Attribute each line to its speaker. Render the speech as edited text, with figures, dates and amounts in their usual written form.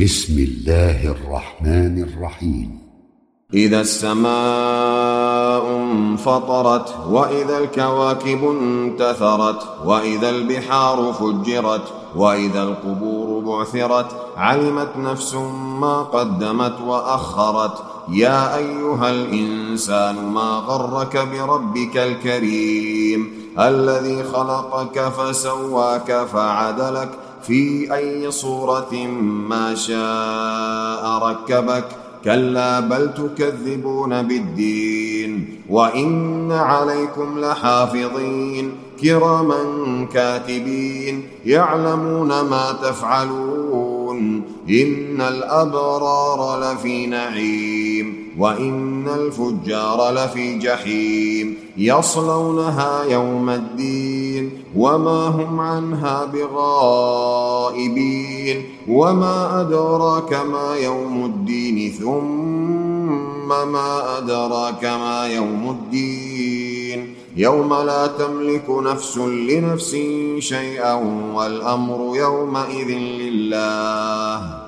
Speaker 1: بسم الله الرحمن الرحيم.
Speaker 2: إذا السماء انفطرت وإذا الكواكب انتثرت وإذا البحار فجرت وإذا القبور بعثرت علمت نفس ما قدمت وأخرت. يا أيها الإنسان ما غرك بربك الكريم الذي خلقك فسواك فعدلك في أي صورة ما شاء ركبك. كلا بل تكذبون بالدين وإن عليكم لحافظين كراما كاتبين يعلمون ما تفعلون. إن الأبرار لفي نعيم وإن الفجار لفي جحيم يصلونها يوم الدين وما هم عنها بغائبين. وما أدراك ما يوم الدين ثم ما أدراك ما يوم الدين يوم لا تملك نفس لنفس شيئا والأمر يومئذ لله.